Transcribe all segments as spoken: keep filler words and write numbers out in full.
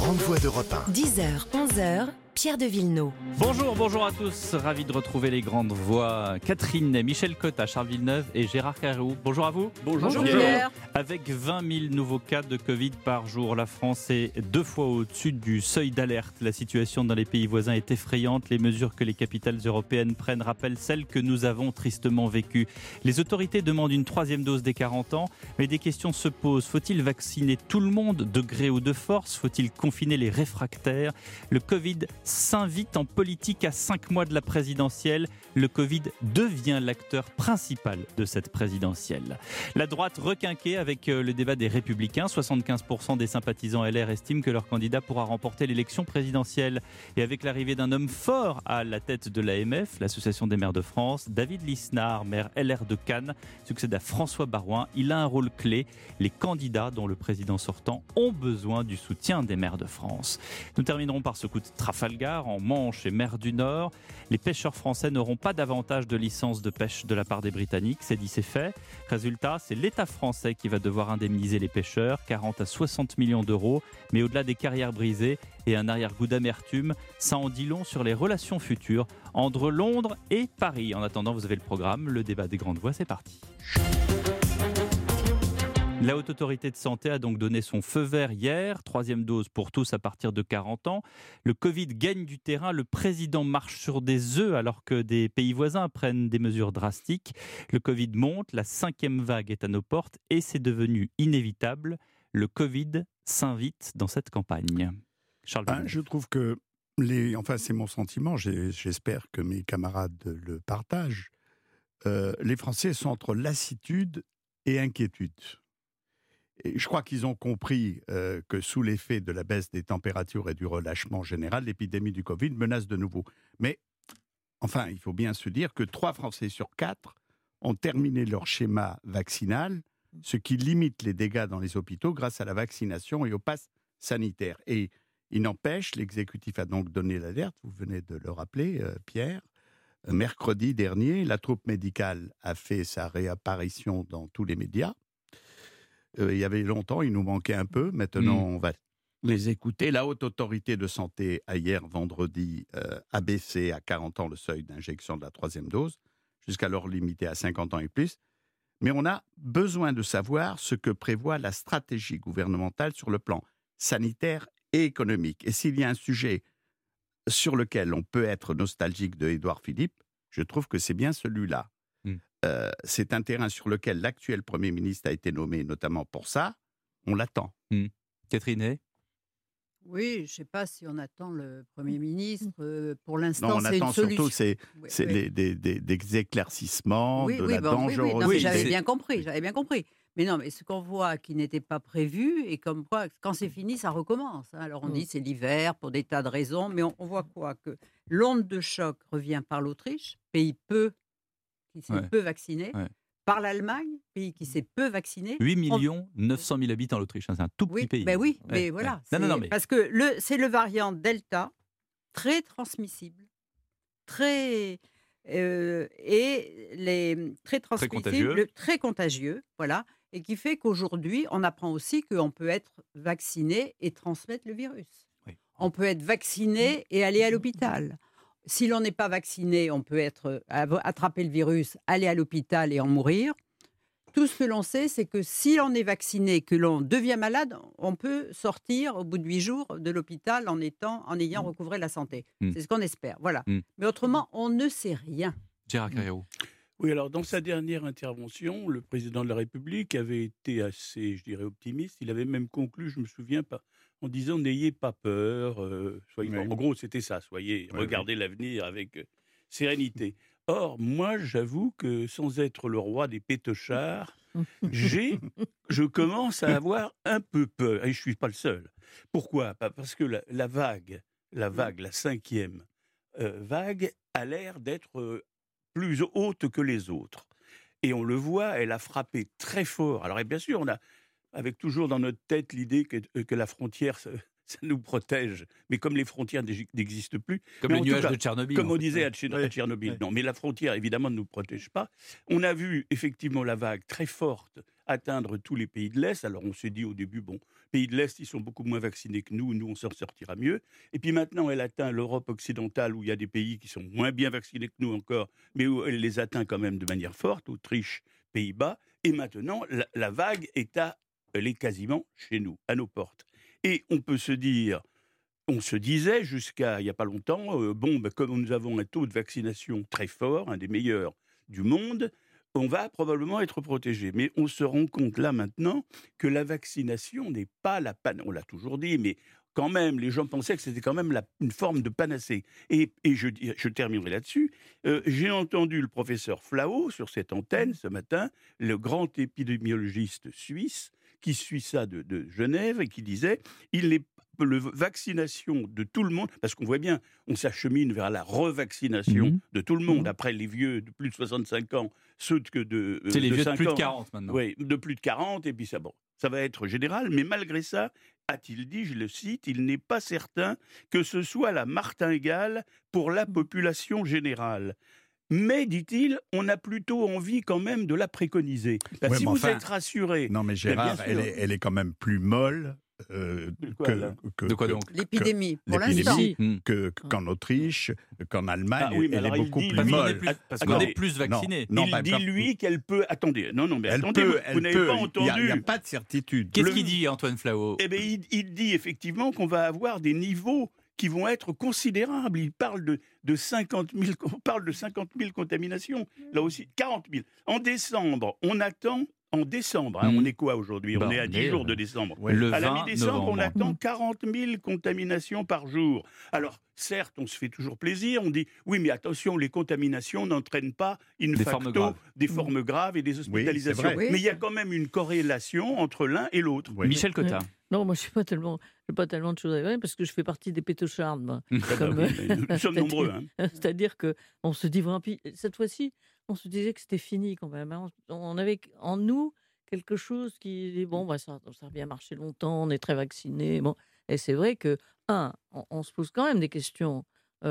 grandes voix d'Europe un. dix heures, onze heures, Pierre de Villeneuve. Bonjour, bonjour à tous. Ravi de retrouver les grandes voix. Catherine, Michel Cotta, Charles Villeneuve et Gérard Carreau. Bonjour à vous. Bonjour, Bonjour Pierre. Pierre. Avec vingt mille nouveaux cas de Covid par jour, la France est deux fois au-dessus du seuil d'alerte. La situation dans les pays voisins est effrayante. Les mesures que les capitales européennes prennent rappellent celles que nous avons tristement vécues. Les autorités demandent une troisième dose dès quarante ans, mais des questions se posent. Faut-il vacciner tout le monde, de gré ou de force ? Faut-il confiner les réfractaires ? Le Covid s'invite en politique à cinq mois de la présidentielle. Le Covid devient l'acteur principal de cette présidentielle. La droite requinquée avec le débat des Républicains. soixante-quinze pour cent des sympathisants L R estiment que leur candidat pourra remporter l'élection présidentielle. Et avec l'arrivée d'un homme fort à la tête de l'A M F, l'Association des maires de France, David Lisnard, maire L R de Cannes, succède à François Baroin. Il a un rôle clé. Les candidats, dont le président sortant, ont besoin du soutien des maires de France. Nous terminerons par ce coup de Trafalgar en Manche et mer du Nord. Les pêcheurs français n'auront pas davantage de licences de pêche de la part des Britanniques. C'est dit, c'est fait. Résultat, c'est l'État français qui va devoir indemniser les pêcheurs, quarante à soixante millions d'euros. Mais au-delà des carrières brisées et un arrière-goût d'amertume, ça en dit long sur les relations futures entre Londres et Paris. En attendant, vous avez le programme. Le débat des grandes voix, c'est parti. La Haute Autorité de Santé a donc donné son feu vert hier, troisième dose pour tous à partir de quarante ans. Le Covid gagne du terrain, le président marche sur des œufs alors que des pays voisins prennent des mesures drastiques. Le Covid monte, la cinquième vague est à nos portes et c'est devenu inévitable. Le Covid s'invite dans cette campagne. Charles Ben, je trouve que, les, enfin c'est mon sentiment, j'ai, j'espère que mes camarades le partagent, euh, les Français sont entre lassitude et inquiétude. Et je crois qu'ils ont compris euh, que sous l'effet de la baisse des températures et du relâchement général, l'épidémie du Covid menace de nouveau. Mais enfin, il faut bien se dire que trois Français sur quatre ont terminé leur schéma vaccinal, ce qui limite les dégâts dans les hôpitaux grâce à la vaccination et au pass sanitaire. Et il n'empêche, l'exécutif a donc donné l'alerte, vous venez de le rappeler, euh, Pierre. Euh, mercredi dernier, la troupe médicale a fait sa réapparition dans tous les médias. Euh, il y avait longtemps, il nous manquait un peu. Maintenant, mmh. on va les écouter. La Haute Autorité de Santé a hier, vendredi, euh, abaissé à quarante ans le seuil d'injection de la troisième dose, jusqu'alors limité à cinquante ans et plus. Mais on a besoin de savoir ce que prévoit la stratégie gouvernementale sur le plan sanitaire et économique. Et s'il y a un sujet sur lequel on peut être nostalgique de Édouard Philippe, je trouve que c'est bien celui-là. Mmh. Euh, c'est un terrain sur lequel l'actuel Premier ministre a été nommé notamment pour ça. On l'attend. Mmh. Catherine ? Oui, je ne sais pas si on attend le Premier ministre. Euh, pour l'instant, non, on c'est attend une solution. surtout c'est, oui, c'est oui. Les, des, des, des éclaircissements, oui, de oui, la bon, dangerosité. Oui, oui. Non, mais j'avais c'est... bien compris, j'avais bien compris. Mais non, mais ce qu'on voit qui n'était pas prévu, et comme quoi, quand c'est fini, ça recommence. Hein. Alors on mmh. dit c'est l'hiver pour des tas de raisons, mais on, on voit quoi ? Que l'onde de choc revient par l'Autriche, pays peu, qui s'est ouais. peu vacciné, ouais. par l'Allemagne, pays qui s'est peu vacciné. huit millions neuf cent mille habitants l'Autriche, hein, c'est un tout petit oui, pays. Ben oui, ouais, mais ouais. voilà. Non, non, non, mais... Parce que le, c'est le variant Delta, très transmissible, très... Euh, et les, très transmissible, très contagieux. Le, très contagieux, voilà, et qui fait qu'aujourd'hui, on apprend aussi qu'on peut être vacciné et transmettre le virus. Oui. On peut être vacciné et aller à l'hôpital. Si l'on n'est pas vacciné, on peut être, attraper le virus, aller à l'hôpital et en mourir. Tout ce que l'on sait, c'est que si l'on est vacciné, que l'on devient malade, on peut sortir au bout de huit jours de l'hôpital en, étant, en ayant recouvré la santé. Mmh. C'est ce qu'on espère. Voilà. Mmh. Mais autrement, on ne sait rien. Gérard Carreau. Oui, alors dans sa dernière intervention, le président de la République avait été assez, je dirais, optimiste. Il avait même conclu, je me souviens, pas, en disant « n'ayez pas peur euh, ». Soyez... Oui. En gros, c'était ça. Soyez, oui, regardez oui. l'avenir avec euh, sérénité. Or, moi, j'avoue que sans être le roi des pétochards, j'ai, je commence à avoir un peu peur. Et je ne suis pas le seul. Pourquoi ? Parce que la, la vague, la vague, la cinquième euh, vague, a l'air d'être euh, plus haute que les autres. Et on le voit, elle a frappé très fort. Alors, et bien sûr, on a, avec toujours dans notre tête l'idée que, que la frontière... ça nous protège. Mais comme les frontières n'existent plus... Comme les nuages cas, de Tchernobyl. Comme on disait à, Tch- à Tchernobyl. Ouais. Non, mais la frontière, évidemment, ne nous protège pas. On a vu, effectivement, la vague très forte atteindre tous les pays de l'Est. Alors on s'est dit au début, bon, pays de l'Est, ils sont beaucoup moins vaccinés que nous, nous on s'en sortira mieux. Et puis maintenant, elle atteint l'Europe occidentale où il y a des pays qui sont moins bien vaccinés que nous encore, mais où elle les atteint quand même de manière forte, Autriche, Pays-Bas. Et maintenant, la, la vague est à, elle est quasiment chez nous, à nos portes. Et on peut se dire... On se disait jusqu'à il n'y a pas longtemps, euh, bon, ben, comme nous avons un taux de vaccination très fort, un des meilleurs du monde, on va probablement être protégé. Mais on se rend compte là maintenant que la vaccination n'est pas la panacée. On l'a toujours dit, mais quand même, les gens pensaient que c'était quand même la, une forme de panacée. Et, et je, je terminerai là-dessus. Euh, j'ai entendu le professeur Flao sur cette antenne ce matin, le grand épidémiologiste suisse, qui suit ça de, de Genève et qui disait il est la vaccination de tout le monde, parce qu'on voit bien, on s'achemine vers la revaccination mmh. de tout le monde, mmh. après les vieux de plus de soixante-cinq ans, ceux de, de C'est les de vieux de plus ans, de quarante maintenant. Oui, de plus de quarante, et puis ça, bon, ça va être général, mais malgré ça, a-t-il dit, je le cite, il n'est pas certain que ce soit la martingale pour la population générale. Mais, dit-il, on a plutôt envie quand même de la préconiser. Bah, ouais, si vous enfin, êtes rassuré... Non mais Gérard, elle est, elle est quand même plus molle. Euh, de, quoi, que, que, de quoi donc que, L'épidémie, pour l'épidémie, l'instant. Que, qu'en Autriche, qu'en Allemagne, ah, oui, elle est beaucoup dit, plus lui, molle. Plus, parce qu'on est plus vaccinés. Non, non, il dit, pas, lui, qu'elle peut... Attendez, non, non, mais elle attendez, peut, vous, elle vous n'avez peut, pas entendu... Il n'y a, a pas de certitude. Qu'est-ce Le... qu'il dit, Antoine Flao? Eh bien, il, il dit effectivement qu'on va avoir des niveaux qui vont être considérables. Il parle de, de cinquante mille, on parle de cinquante mille contaminations, là aussi, quarante mille. En décembre, on attend... En décembre, hein, mmh. on est quoi aujourd'hui ? Bah, on est à dix jours de décembre. Ouais, le à la vingt mi-décembre, novembre. on attend quarante mille contaminations par jour. Alors, certes, on se fait toujours plaisir. On dit, oui, mais attention, les contaminations n'entraînent pas in des facto formes des formes graves et des hospitalisations. Oui, mais il y a quand même une corrélation entre l'un et l'autre. Oui. Michel Cotta. Ouais. Non, moi, je n'ai pas tellement, pas tellement de choses à dire parce que je fais partie des pétochards. Moi. Comme, oui, nous sommes nombreux. Hein. C'est-à-dire qu'on se dit vraiment... Puis, cette fois-ci, on se disait que c'était fini quand même. Hein. On avait en nous... quelque chose qui, bon, bah, ça, ça a bien marché longtemps, on est très vaccinés. Bon. Et c'est vrai que, un, on, on se pose quand même des questions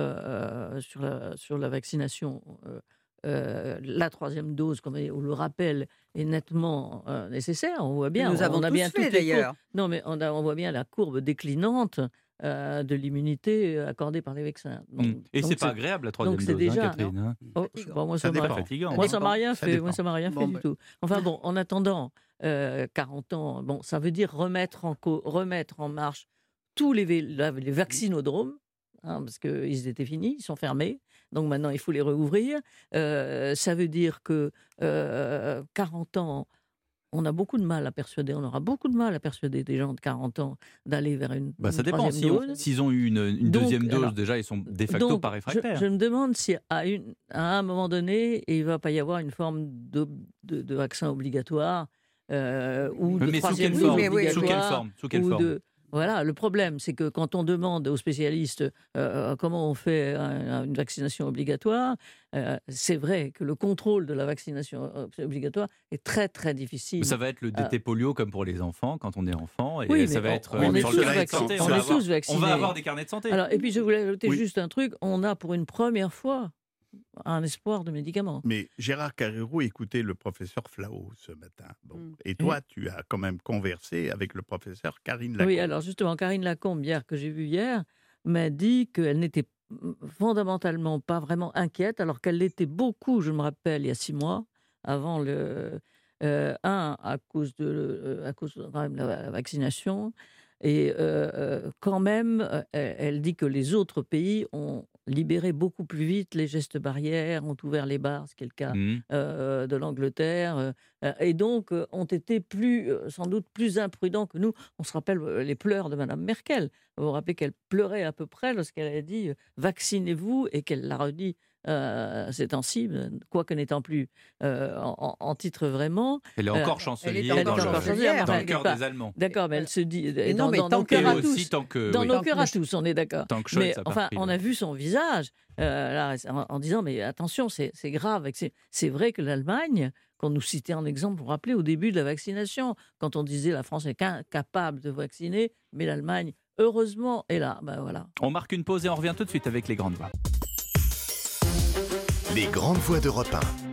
euh, sur, la, sur la vaccination. Euh, euh, la troisième dose, comme on le rappel, est nettement euh, nécessaire. On voit bien. Nous on, avons on a tous bien fait, d'ailleurs. Courbes. Non, mais on, a, on voit bien la courbe déclinante euh, de l'immunité accordée par les vaccins. Donc, mmh. Et donc c'est pas agréable la troisième donc c'est dose, déjà, hein, Catherine. Hein. Oh, bon, moi, ça, ça m'a, fatigant. moi, ça m'a rien ça fait. dépend. Moi, ça m'a rien bon, fait ben... du tout. Enfin bon, en attendant, euh, quarante ans, bon, ça veut dire remettre en, co- remettre en marche tous les, vé- les vaccinodromes, hein, parce qu'ils étaient finis, ils sont fermés. Donc maintenant, il faut les rouvrir. Euh, ça veut dire que euh, quarante ans, on a beaucoup de mal à persuader, on aura beaucoup de mal à persuader des gens de quarante ans d'aller vers une, bah, ça une dépend. troisième Si dose. on, s'ils ont eu une, une Donc, deuxième dose, alors, déjà, ils sont de facto donc, pas réfractaires. Je, je me demande si à, une, à un moment donné, il ne va pas y avoir une forme de, de, de vaccin obligatoire euh, ou mais de sous troisième quelle dose forme, obligatoire. sous quelle forme, sous quelle ou forme de, Voilà, le problème, c'est que quand on demande aux spécialistes euh, comment on fait un, une vaccination obligatoire, euh, c'est vrai que le contrôle de la vaccination obligatoire est très très difficile. Ça va être le D T euh, polio comme pour les enfants quand on est enfant, et oui, ça va on, être on, euh, est sur tous le carnet de vaccinés, santé. on, On va est avoir, tous vaccinés. on va avoir des carnets de santé. Alors, et puis je voulais ajouter Oui. juste un truc, on a pour une première fois un espoir de médicaments. Mais Gérard Carrérou écoutait le professeur Flao ce matin. Bon. Mm. Et toi, tu as quand même conversé avec le professeur Karine Lacombe. Oui, alors justement, Karine Lacombe, hier, que j'ai vue hier, m'a dit qu'elle n'était fondamentalement pas vraiment inquiète, alors qu'elle l'était beaucoup, je me rappelle, il y a six mois, avant le... Euh, un, à cause de, euh, à cause de quand même, la vaccination, et euh, euh, quand même, euh, elle dit que les autres pays ont libéré beaucoup plus vite les gestes barrières, ont ouvert les bars, ce qui est le cas Mmh. euh, de l'Angleterre, euh, et donc euh, ont été plus, euh, sans doute plus imprudents que nous. On se rappelle euh, les pleurs de Madame Merkel. Vous vous rappelez qu'elle pleurait à peu près lorsqu'elle a dit euh, « vaccinez-vous » et qu'elle l'a redit euh, ces temps-ci, quoique n'étant plus euh, en, en titre vraiment. Elle est encore Euh, chancelière elle est dans, encore le, chancelière, dans enfin, le elle cœur n'est pas- des Allemands. D'accord, mais elle se dit et non, dans, mais dans tant nos que- cœurs à Et tous. aussi tant que, Dans oui, nos cœurs à tous, on est d'accord. tant que Scholz Mais a pas enfin, pris, on là. a vu son visage euh, là, en, en disant mais attention, c'est, c'est grave. Et que C'est, c'est vrai que l'Allemagne, qu'on nous citait en exemple, vous vous rappelez, au début de la vaccination, quand on disait la France est incapable de vacciner, mais l'Allemagne, heureusement, est là. Ben voilà. On marque une pause et on revient tout de suite avec les grandes voix. Les grandes voix d'Europe un.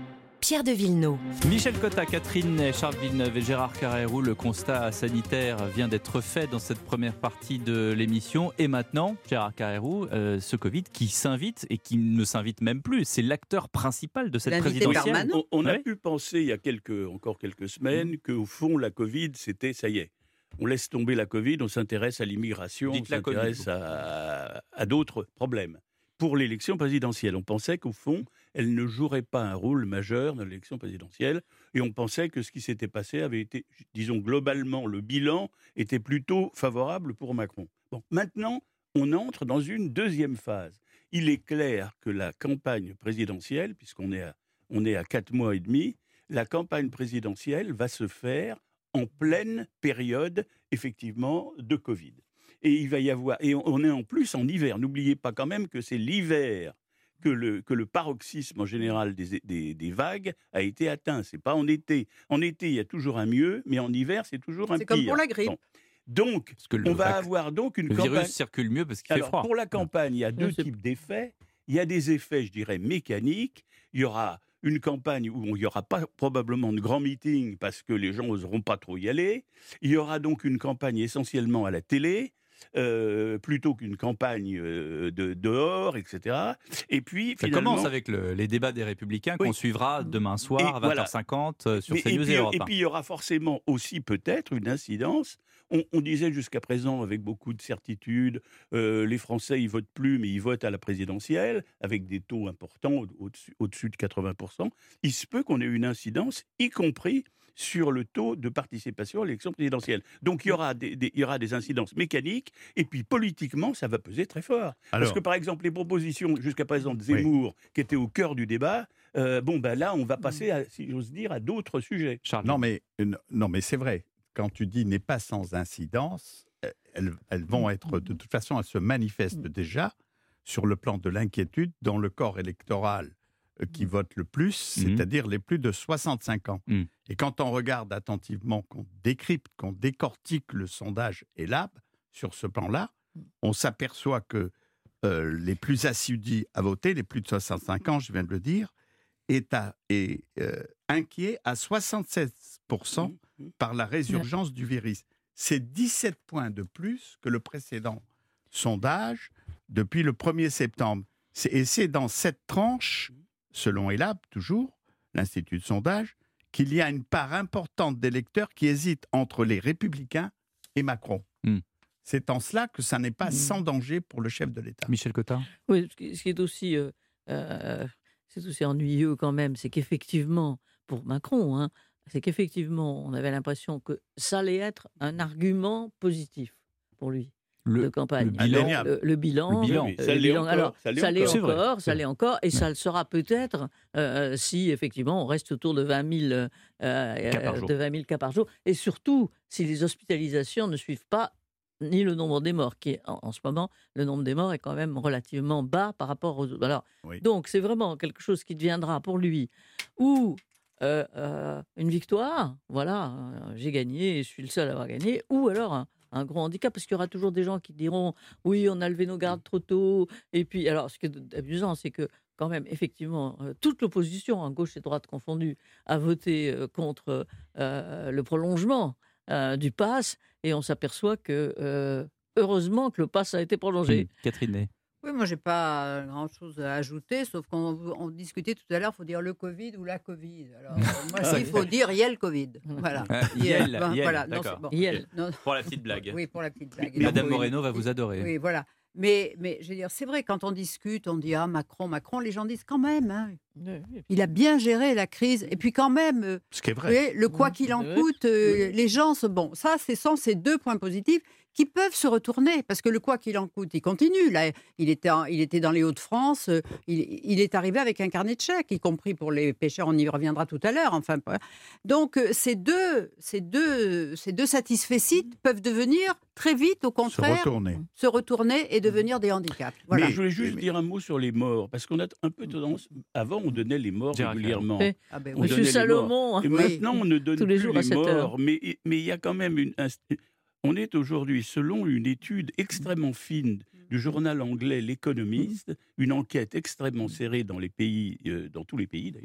Pierre de Villeneuve. Michel Cotta, Catherine Ney, Charles Villeneuve et Gérard Carrérou, le constat sanitaire vient d'être fait dans cette première partie de l'émission. Et maintenant, Gérard Carrérou, euh, ce Covid qui s'invite et qui ne s'invite même plus, c'est l'acteur principal de cette L'invité présidentielle. permanent. On, on a Ouais. pu penser il y a quelques, encore quelques semaines qu'au fond, la Covid, c'était ça y est. On laisse tomber la Covid, on s'intéresse à l'immigration, Dites on la Covid, s'intéresse à, à d'autres problèmes. Pour l'élection présidentielle, on pensait qu'au fond, elle ne jouerait pas un rôle majeur dans l'élection présidentielle. Et on pensait que ce qui s'était passé avait été, disons globalement, le bilan était plutôt favorable pour Macron. Bon, maintenant, on entre dans une deuxième phase. Il est clair que la campagne présidentielle, puisqu'on est à, on est à quatre mois et demi, la campagne présidentielle va se faire en pleine période, effectivement, de Covid. Et il va y avoir, et on est en plus en hiver. N'oubliez pas quand même que c'est l'hiver que le, que le paroxysme en général des, des, des vagues a été atteint. C'est pas en été. En été, il y a toujours un mieux, mais en hiver, c'est toujours un C'est pire. comme pour la grippe. Bon. Donc, Parce que le, on va vac- avoir donc une le campagne. virus circule mieux parce qu'il fait Alors, froid. pour la campagne, il y a deux c'est- types d'effets. Il y a des effets, je dirais, mécaniques. Il y aura une campagne où il n'y aura pas probablement de grands meetings parce que les gens n'oseront pas trop y aller. Il y aura donc une campagne essentiellement à la télé, euh, plutôt qu'une campagne euh, de dehors, et cetera. Et puis, Ça finalement, commence avec le- les débats des Républicains Oui. qu'on suivra demain soir Et à vingt heures cinquante voilà. sur Mais- et, CNews et puis, Europe et un. puis, il y aura forcément aussi peut-être une incidence. On, on disait jusqu'à présent avec beaucoup de certitude, euh, les Français, ils votent plus, mais ils votent à la présidentielle, avec des taux importants, au- au-dessus, au-dessus de quatre-vingts pour cent. Il se peut qu'on ait une incidence, y compris sur le taux de participation à l'élection présidentielle. Donc il y aura des, des- il y aura des incidences mécaniques, et puis politiquement, ça va peser très fort. Parce Alors- que par exemple, les propositions jusqu'à présent de Zemmour, qui étaient au cœur du débat, euh, bon ben là, on va passer, à, si j'ose dire, à d'autres sujets. Charles. Non, mais, euh, non, mais c'est vrai. Quand tu dis n'est pas sans incidence, euh, elles, elles vont être, de toute façon, elles se manifestent déjà sur le plan de l'inquiétude dans le corps électoral euh, qui vote le plus, Mhm. c'est-à-dire les plus de soixante-cinq ans. Mhm. Et quand on regarde attentivement, qu'on décrypte, qu'on décortique le sondage E L A B sur ce plan-là, on s'aperçoit que euh, les plus assidus à voter, les plus de soixante-cinq ans, je viens de le dire, est, à, est euh, inquiet à soixante-seize pour cent Mhm. par la résurgence du virus. C'est dix-sept points de plus que le précédent sondage depuis le premier septembre. C'est- Et c'est dans cette tranche, selon E L A B toujours, l'Institut de sondage, qu'il y a une part importante d'électeurs qui hésitent entre les Républicains et Macron. Hmm. C'est en cela que ça n'est pas Hmm. sans danger pour le chef de l'État. Michel Cotta. Oui, ce qui ce qui est aussi, euh, euh, c'est aussi ennuyeux quand même, c'est qu'effectivement, pour Macron, hein, c'est qu'effectivement, on avait l'impression que ça allait être un argument positif pour lui de Le, campagne. le bilan. Indéniable. Le, le bilan, Le bilan. Oui, euh, ça le l'est bilan. encore, Alors, ça l'est ça l'est encore. C'est vrai, encore, c'est ça vrai. l'est encore, et ça le sera peut-être euh, si effectivement on reste autour de vingt mille euh, Cas par euh, jour. de vingt mille cas par jour, et surtout si les hospitalisations ne suivent pas ni le nombre des morts, qui est, en, en ce moment, le nombre des morts est quand même relativement bas par rapport aux autres. Alors, Oui. donc c'est vraiment quelque chose qui deviendra pour lui ou euh, euh, une victoire, voilà, euh, j'ai gagné, je suis le seul à avoir gagné, ou alors un, un gros handicap, parce qu'il y aura toujours des gens qui diront oui, on a levé nos gardes trop tôt, et puis, alors ce qui est amusant, c'est que quand même, effectivement, euh, toute l'opposition, en gauche et droite confondue, a voté euh, contre euh, le prolongement euh, du pass, et on s'aperçoit que, euh, heureusement que le pass a été prolongé. Mmh. Catherine Ney. Oui, moi, j'ai pas grand-chose à ajouter, sauf qu'on on discutait tout à l'heure, il faut dire le Covid ou la Covid. Alors, euh, moi, Ah, il faut dire il y a le Covid. Voilà. Euh, Il y a- Yel, ben, Yel, voilà, non, d'accord. c'est bon. Yel. Non, Pour la petite blague. oui, pour la petite blague. Madame Oui. Moreno va vous adorer. Oui, voilà. Mais, mais je veux dire, c'est vrai, quand on discute, on dit ah Macron, Macron, les gens disent quand même, hein, il a bien géré la crise. Et puis quand même, euh, Ce qui est vous vrai. voyez, le quoi Oui, qu'il en c'est vrai. coûte, euh, les gens, se... bon, ça, ce sont ces deux points positifs qui peuvent se retourner, parce que le quoi qu'il en coûte, il continue. Là, il était, en- il était dans les Hauts-de-France, euh, il, il est arrivé avec un carnet de chèques, y compris pour les pêcheurs, on y reviendra tout à l'heure. Enfin, pas- donc euh, ces deux, ces deux, ces deux satisfecits peuvent devenir très vite, au Se contraire, retourner. se retourner et devenir des handicaps. Voilà. Mais je voulais juste Mais- dire un mot sur les morts, parce qu'on a un peu tendance. Avant, on donnait les morts Gérard régulièrement. Carré. Ah ben On oui. donnait Monsieur les morts. Salomon, hein. Et Oui. maintenant, on ne donne Tous les plus jours à les sept heures. morts, mais, mais il y a quand même une. inst- On est aujourd'hui, selon une étude extrêmement fine du journal anglais L'Économiste, une enquête extrêmement serrée dans les pays, euh, dans tous les pays d'ailleurs,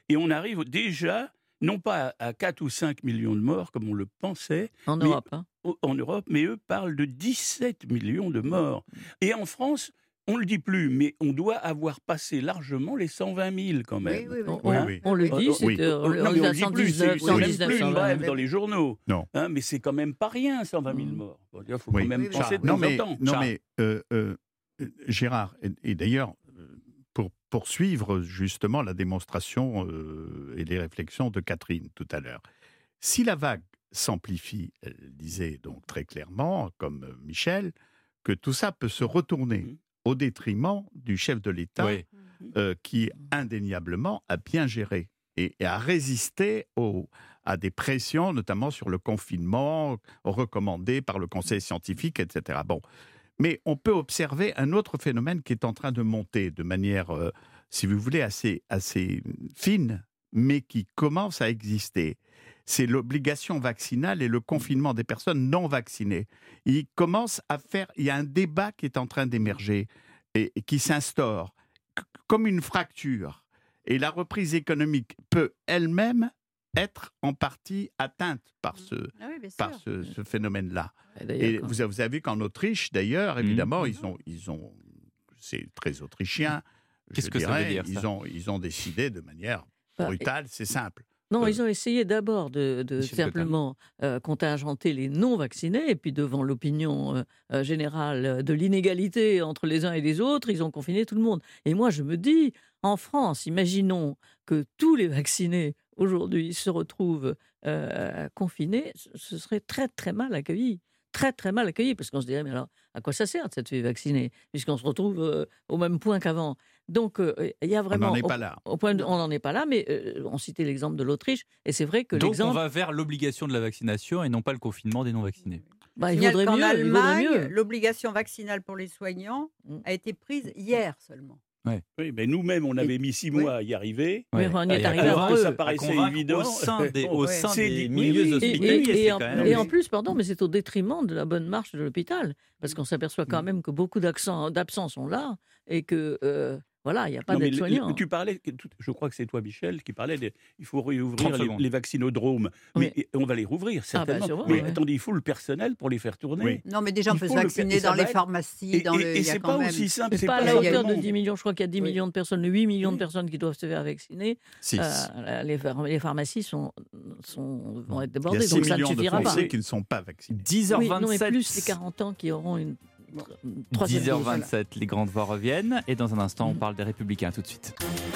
Et on arrive déjà, non pas à quatre ou cinq millions de morts, comme on le pensait, En mais, Europe. Hein. en Europe, mais eux parlent de dix-sept millions de morts. Et en France, on ne le dit plus, mais on doit avoir passé largement les cent vingt mille quand même. Oui, oui, oui. On, Oui, on- oui. on le dit, Oh, c'est oui. euh, on, Non, on mais est on à le dit cent plus, dix-neuf, c'est- cent c'est même dix-neuf, plus cent une vingt. brève dans les journaux. Non. Hein, mais c'est quand même pas rien, cent vingt mille Mm. morts. Il faut Oui. quand même Oui, oui. penser de non, temps mais, en temps. non, Charles. mais euh, euh, euh, Gérard, et, et d'ailleurs, euh, pour poursuivre justement la démonstration euh, et les réflexions de Catherine tout à l'heure, si la vague s'amplifie, elle disait donc très clairement, comme euh, Michel, que tout ça peut se retourner Mhm. au détriment du chef de l'État, Oui. euh, qui indéniablement a bien géré et, et a résisté au, à des pressions, notamment sur le confinement, recommandé par le Conseil scientifique, et cetera. Bon. Mais on peut observer un autre phénomène qui est en train de monter de manière, euh, si vous voulez, assez, assez fine, mais qui commence à exister. C'est l'obligation vaccinale et le confinement des personnes non vaccinées. Il commence à faire, il y a un débat qui est en train d'émerger et, et qui s'instaure c- comme une fracture. Et la reprise économique peut elle-même être en partie atteinte par ce, Ah oui, bien sûr. par ce, ce phénomène-là. Et d'ailleurs, Et quand- vous, avez- vous avez vu qu'en Autriche, d'ailleurs, Mhm. évidemment, ils ont, ils ont, c'est très autrichien. Qu'est-ce je que ça veut dirais, dire, ça ils ont, ils ont décidé de manière Bah, brutale, c'est simple. Non, Euh, ils ont essayé d'abord de, de Michel simplement euh, contingenter les non-vaccinés, et puis devant l'opinion euh, euh, générale euh, de l'inégalité entre les uns et les autres, ils ont confiné tout le monde. Et moi, je me dis, en France, imaginons que tous les vaccinés aujourd'hui se retrouvent euh, confinés, ce- ce serait très très mal accueilli. Très très mal accueilli, parce qu'on se dirait, mais alors, à quoi ça sert de cette fille vaccinée, puisqu'on se retrouve euh, au même point qu'avant. Donc, euh, il y a on vraiment... n'en est au- pas là. au point de- on n'en est pas là, mais euh, on citait l'exemple de l'Autriche, et c'est vrai que Donc on l'exemple, va vers l'obligation de la vaccination et non pas le confinement des non-vaccinés. bah, il Signale vaudrait qu'en mieux. il vaudrait Allemagne, mieux. l'obligation vaccinale pour les soignants Mm. a été prise hier seulement. Oui, mais nous-mêmes, on avait Et- mis six oui. mois à y arriver. Mais on y est Et à arrivé avant convaincre- eux. Ça à paraissait convaincre évident. au sein des, au Ouais. sein C'est des dit- milieux oui, oui. Et, et- hospitaliers, et c'est en, quand et même... en plus, pardon, mais c'est au détriment de la bonne marche de l'hôpital, parce qu'on s'aperçoit quand Mm. même que beaucoup d'accents- d'absents sont là, et que euh, voilà, il n'y a pas Non, mais le- d'aide-soignants. le- tu parlais, que tout- je crois que c'est toi, Michel, qui parlait des, il faut réouvrir trente les, secondes. les vaccinodromes. Oui. Mais et on va les rouvrir, Ah, bah, certainement. sûrement, mais ouais. attendez, il faut le personnel pour les faire tourner. Oui. Non, mais déjà, on Il peut se faut le- vacciner et ça dans les va être- pharmacies. Et, dans et- le, et il y a c'est quand pas même... aussi simple. Mais c'est pas à pas la il y a hauteur de eu- dix millions, je crois qu'il y a dix Oui. millions de personnes, huit millions de Oui. personnes qui doivent se faire vacciner. Six. Euh, les, phar- les pharmacies sont, sont, vont être Il y a débordées, six donc ça ne millions de suffira pas. Français qui ne sont pas vaccinés. dix heures Oui, non, mais vingt-sept. plus les quarante ans qui auront une une troisième dix heures dose. vingt-sept, les grandes voix reviennent. Et dans un instant, on Mhm. parle des Républicains tout de suite.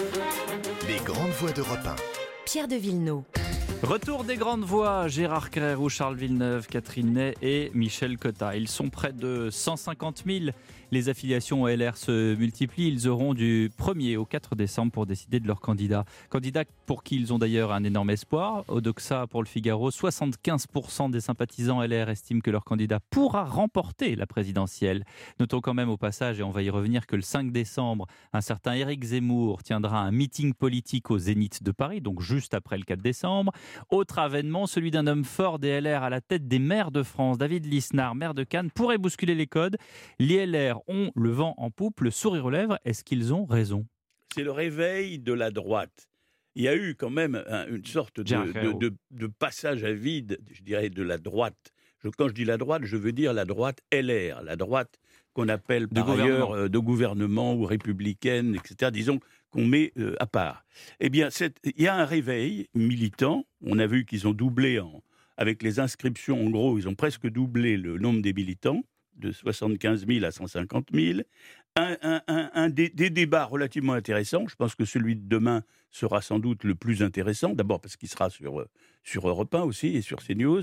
Les grandes voix d'Europe un. Pierre de Villeneuve. Retour des grandes voix, Gérard Crérou, Charles Villeneuve, Catherine Ney et Michel Cotta. Ils sont près de cent cinquante mille. Les affiliations au L R se multiplient. Ils auront du premier au quatre décembre pour décider de leur candidat. Candidat pour qui ils ont d'ailleurs un énorme espoir. Au Doxa pour le Figaro, soixante-quinze pour cent des sympathisants L R estiment que leur candidat pourra remporter la présidentielle. Notons quand même au passage, et on va y revenir, que le cinq décembre, un certain Éric Zemmour tiendra un meeting politique au Zénith de Paris, donc juste après le quatre décembre. Autre avènement, celui d'un homme fort des L R à la tête des maires de France, David Lisnard, maire de Cannes, pourrait bousculer les codes. Les L R ont le vent en poupe, le sourire aux lèvres. Est-ce qu'ils ont raison? C'est le réveil de la droite. Il y a eu quand même un- une sorte de, Gérard de- Crérou. de- de passage à vide, je dirais, de la droite. Je- quand je dis la droite, je veux dire la droite L R, la droite qu'on appelle par gouvernement. ailleurs euh, de gouvernement ou républicaine, et cetera. Disons qu'on met euh, à part. Eh bien, c'est- il y a un réveil militant. On a vu qu'ils ont doublé, en, avec les inscriptions, en gros, ils ont presque doublé le nombre des militants, de soixante-quinze mille à cent cinquante mille. Un, un- un- un des, des débats relativement intéressants. Je pense que celui de demain sera sans doute le plus intéressant. D'abord parce qu'il sera sur, euh, sur Europe un aussi et sur CNews.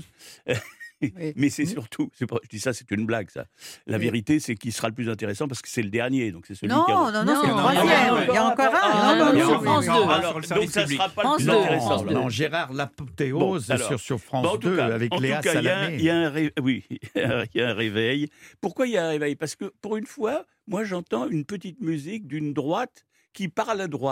Oui. Mais c'est surtout, c'est pas- je dis ça, c'est une blague, ça. La Oui. vérité, c'est qu'il sera le plus intéressant parce que c'est le dernier. Donc c'est celui Non, qui a... non, non, Non, c'est le non, troisième. non, non, Il y a encore Ah, un. non, Non, non, non, sur oui, France oui, deux. oui. Alors, sur le service donc ça ne public. sera pas France le plus deux, intéressant. France deux. Non, Gérard, l'apothéose Bon, alors, sur, sur France Bon, en tout deux cas, avec en Léa tout cas, il y a un- Salamé. il y a un ré- oui, il y a un réveil. Pourquoi il y a un réveil? Parce que pour une fois, moi j'entends une petite musique d'une droite qui parle à droite.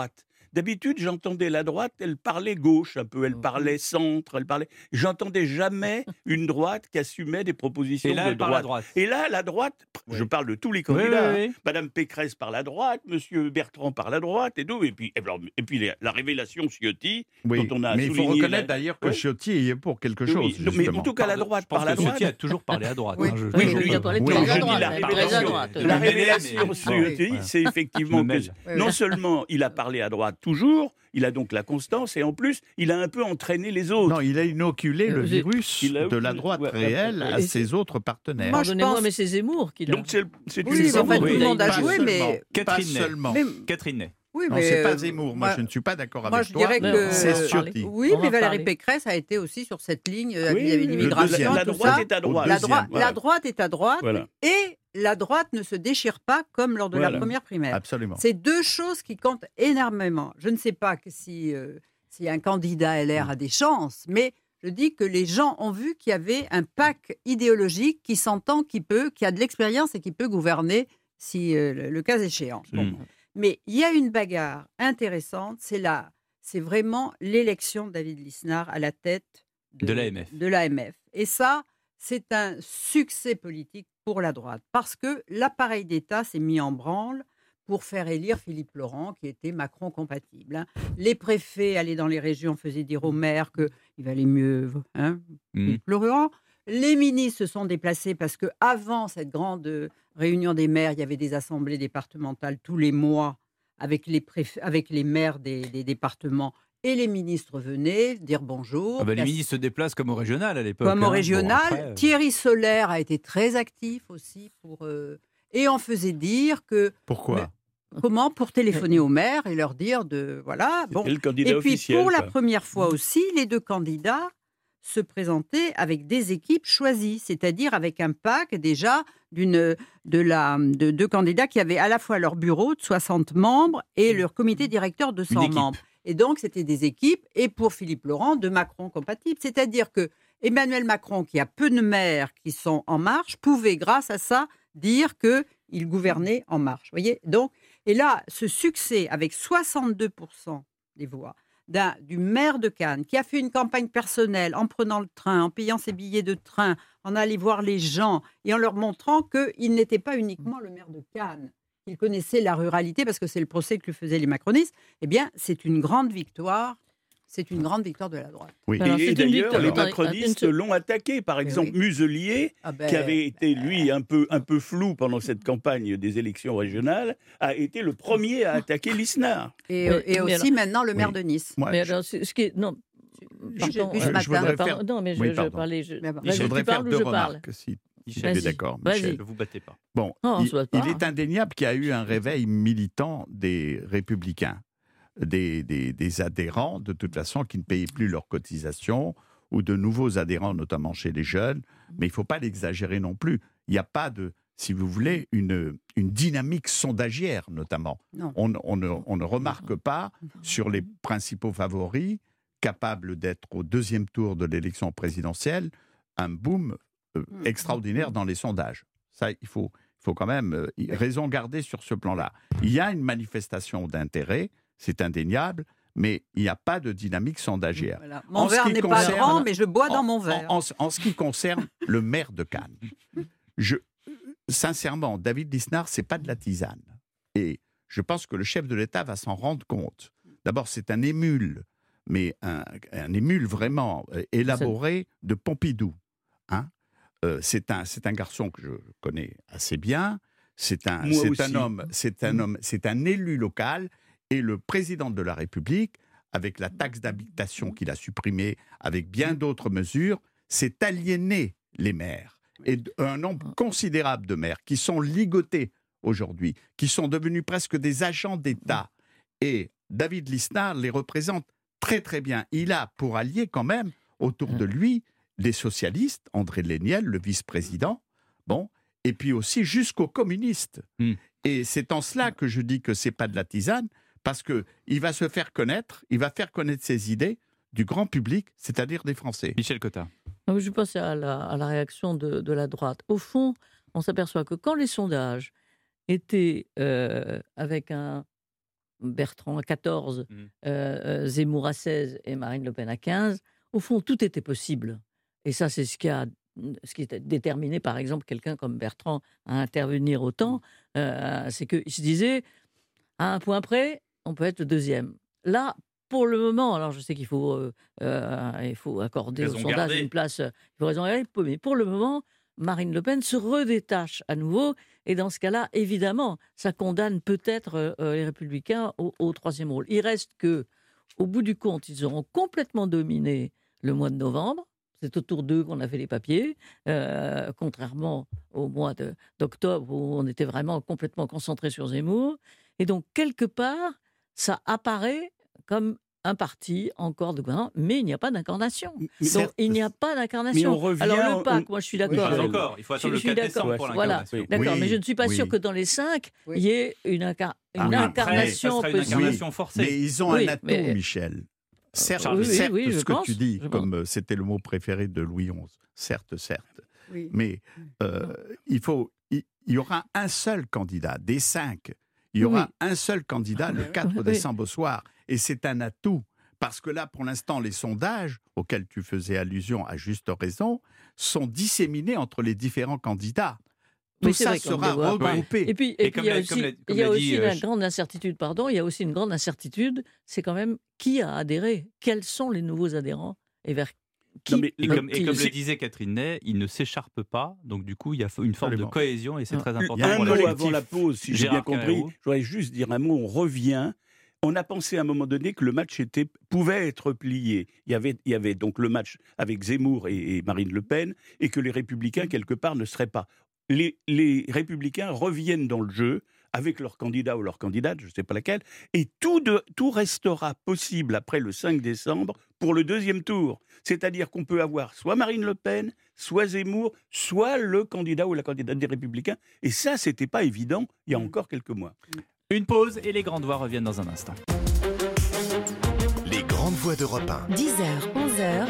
D'habitude, j'entendais la droite, elle parlait gauche un peu, elle parlait centre, elle parlait. J'entendais jamais une droite qui assumait des propositions Et là, de elle parle à droite. Et là, la droite, Oui. je parle de tous les Oui, candidats. oui, oui. hein. Madame Pécresse parle à droite, Monsieur Bertrand parle à droite, et tout. Et puis, et puis, et puis les- la révélation Ciotti, Oui, dont on a mais il faut souligné reconnaître la- d'ailleurs que Oui. Ciotti y est pour quelque Oui, chose. non, mais justement. en tout cas, la droite Je pense parle à que droite. Ciotti a toujours parlé à droite. Oui. hein, je- Oui, Oui, je- oui, il a parlé oui, très je à dis droite, la hein, très à révélation. droite. Je La me mêlais, révélation mais- Ciotti, Ouais. c'est Je effectivement me que mêle. Oui, non oui. seulement il a parlé à droite toujours, il a donc la constance, et en plus, il a un peu entraîné les autres. Non, il a inoculé le Euh, j'ai- virus il a- de la droite ouais, réelle ouais, à ouais. ses autres partenaires. Moi, je Pardonnez-moi, pense- mais c'est Zemmour qui l'a. Donc c'est c'est Oui, une mais forme enfin, de- tout le monde a Pas joué, seulement, mais. pas Catherine Ney. seulement. mais Catherine Ney. oui, Non, mais, c'est pas euh, Zemmour. Moi, moi- je ne suis pas d'accord Moi, avec je toi. dirais Mais que. c'est on va Ciotti. parler. Oui, On mais va Valérie parler. Pécresse a été aussi sur cette ligne euh, Oui, vis-à-vis de le- l'immigration, la tout droite ça. est à droite. La, deuxième, droite- voilà. la droite est à droite Voilà. et la droite ne se déchire pas comme lors de la Voilà. première primaire. Absolument. C'est deux choses qui comptent énormément. Je ne sais pas que si, euh, si un candidat L R a des chances, mais je dis que les gens ont vu qu'il y avait un pack idéologique qui s'entend, qui peut, qui a de l'expérience et qui peut gouverner si euh, le, le cas échéant. Bon. Mm. Mais il y a une bagarre intéressante, c'est là, c'est vraiment l'élection de David Lisnard à la tête De l'A M F. de l'A M F. Et ça, c'est un succès politique pour la droite, parce que l'appareil d'État s'est mis en branle pour faire élire Philippe Laurent, qui était Macron compatible. hein. Les préfets allaient dans les régions, faisaient dire aux maires qu'il valait mieux hein, Mm. Philippe Laurent. Les ministres se sont déplacés parce que avant cette grande euh, réunion des maires, il y avait des assemblées départementales tous les mois avec les, préf- avec les maires des, des départements. Et les ministres venaient dire bonjour. Ah bah, les Cass- ministres se déplacent comme au régional à l'époque. comme au hein. Bon, régional. après, euh, Thierry Solaire a été très actif aussi pour. euh, et on faisait dire que. Pourquoi Comment Pour téléphoner aux maires et leur dire de. Voilà. Bon. C'était le candidat Et puis officiel. pour la quoi. première fois aussi, les deux candidats se présentaient avec des équipes choisies, c'est-à-dire avec un pack déjà d'une de la de deux candidats qui avaient à la fois leur bureau de soixante membres et leur comité directeur de Une cent équipe. membres. Et donc c'était des équipes et pour Philippe Laurent de Macron compatibles, c'est-à-dire que Emmanuel Macron, qui a peu de maires qui sont en marche, pouvait grâce à ça dire que il gouvernait en marche. Voyez. Donc et là ce succès avec soixante-deux pour cent des voix d'un- du maire de Cannes qui a fait une campagne personnelle en prenant le train, en payant ses billets de train, en allant voir les gens et en leur montrant qu'il n'était pas uniquement le maire de Cannes, qu'il connaissait la ruralité parce que c'est le procès que lui faisaient les macronistes, eh bien c'est une grande victoire, c'est une grande victoire de la droite. Oui. Alors, Et, c'est et une d'ailleurs, victoire. les Attendez, macronistes une- l'ont attaqué. Par exemple, oui. Muselier, Ah ben, qui avait été, lui, un peu, un peu flou pendant cette campagne des élections régionales, a été le premier à attaquer Lisnard. Et, Mais- et mais aussi maintenant le maire Oui. de Nice. Moi, Mais je- alors, ce ce qui est. Non. J'ai Pardon, vu ce euh, matin. je voudrais pardon, faire- Non, mais je, Oui, je pardon. parlais. Je... Mais bon. Vas-y, je tu voudrais faire parles ou deux je parle remarques, si Michel, tu es Vas-y. d'accord. Vas-y. Michel. Ne vous battez pas. Bon, Non, on il, se bat il pas. est indéniable qu'il y a eu un réveil militant des républicains, des, des- des adhérents, de toute façon, qui ne payaient plus leurs cotisations, ou de nouveaux adhérents, notamment chez les jeunes. Mais il ne faut pas l'exagérer non plus. Il n'y a pas de, si vous voulez, une, une dynamique sondagière, notamment. Non. On, on ne, on ne remarque pas sur les principaux favoris, capables d'être au deuxième tour de l'élection présidentielle, un boom euh, Mm. extraordinaire dans les sondages. Ça, il faut, il faut quand même euh, y- raison garder sur ce plan-là. Il y a une manifestation d'intérêt, c'est indéniable, mais il n'y a pas de dynamique sondagière. Voilà. En Mon ce verre qui n'est pas concerne- grand, mais je bois dans En- mon en- verre. En, en ce qui concerne le maire de Cannes, je, sincèrement, David Lisnard, c'est pas de la tisane. Et je pense que le chef de l'État va s'en rendre compte. D'abord, c'est un émule, mais un, un émule vraiment euh, élaboré de Pompidou. Hein. Euh, c'est un, c'est un garçon que je connais assez bien. C'est un, Moi c'est aussi. un homme, c'est un homme, c'est un élu local. Et le président de la République, avec la taxe d'habitation qu'il a supprimée, avec bien d'autres mesures, s'est aliéné les maires. Et d- un nombre considérable de maires qui sont ligotés aujourd'hui, qui sont devenus presque des agents d'État. Et David Lisnard les représente très très bien. Il a pour allié quand même autour de lui les socialistes, André Léniel, le vice-président, bon, et puis aussi jusqu'aux communistes. Mm. Et c'est en cela que je dis que c'est pas de la tisane, parce que il va se faire connaître, il va faire connaître ses idées du grand public, c'est-à-dire des Français. Michel Cotta. Ah oui, je pense à la, à la réaction de, de la droite. Au fond, on s'aperçoit que quand les sondages étaient euh, avec un Bertrand à quatorze, Mmh. euh, Zemmour à seize et Marine Le Pen à quinze, au fond, tout était possible. Et ça, c'est ce qui a, ce qui a déterminé, par exemple, quelqu'un comme Bertrand à intervenir autant. Euh, c'est qu'il se disait, à un point près, on peut être le deuxième. Là, pour le moment, alors je sais qu'il faut, euh, euh, il faut accorder Raison au sondage garder. une place, il faut raison garder, mais pour le moment, Marine Le Pen se redétache à nouveau, et dans ce cas-là, évidemment, ça condamne peut-être euh, les Républicains au, au troisième rôle. Il reste que, au bout du compte, ils auront complètement dominé le mois de novembre. C'est autour d'eux qu'on a fait les papiers, euh, contrairement au mois de, d'octobre où on était vraiment complètement concentré sur Zemmour. Et donc, quelque part, ça apparaît comme un parti encore de gouvernement, mais il n'y a pas d'incarnation. Mais Donc, certes, il n'y a pas d'incarnation. mais on revient, Alors, le on- P A C, moi, je suis d'accord. Pas Oui, encore, il faut attendre Je le suis quatre d'accord. décembre pour Voilà. l'incarnation. D'accord, Oui, mais je ne suis pas oui. sûr que dans les cinq, Oui. il y ait une, incar- Ah, une mais après, incarnation ça sera une possible. incarnation forcée. Mais ils ont Oui, un atout, mais- Michel. Certes, oui, oui, certes, oui, je ce que pense, tu dis, je comme euh, c'était le mot préféré de Louis onze, certes, certes. Oui. Mais euh, il faut, il, il y aura un seul candidat des cinq. Il y aura Oui. un seul candidat le quatre Oui. décembre au soir, et c'est un atout parce que là, pour l'instant, les sondages auxquels tu faisais allusion à juste raison sont disséminés entre les différents candidats. Tout Oui, c'est ça vrai qu'on sera les voit pas. regroupé. Et puis, Et et puis comme il y a l'a- aussi, comme l'a- comme il y a l'a aussi dit, une euh, grande incertitude, pardon, il y a aussi une grande incertitude, c'est quand même qui a adhéré, quels sont les nouveaux adhérents et vers qui Non, mais- Et le- comme, et qui- comme Si- le disait Catherine Ney, il ne s'écharpe pas, donc du coup, il y a une forme Absolument. de cohésion et c'est Ah. très Il y important a Un pour mot la avant la pause, si j'ai bien Gérard compris. Carrérou. Je voudrais juste dire un mot. On revient. On a pensé à un moment donné que le match était, pouvait être plié. Il y avait, il y avait donc le match avec Zemmour et, et Marine Le Pen, et que les Républicains, quelque part, ne seraient pas. Les, les Républicains reviennent dans le jeu avec leur candidat ou leur candidate, je ne sais pas laquelle, et tout, de, tout restera possible après le cinq décembre pour le deuxième tour. C'est-à-dire qu'on peut avoir soit Marine Le Pen, soit Zemmour, soit le candidat ou la candidate des Républicains. Et ça, c'était pas évident il y a encore quelques mois. Une pause et les grandes voix reviennent dans un instant. Les grandes voix d'Europe un. dix heures, onze heures.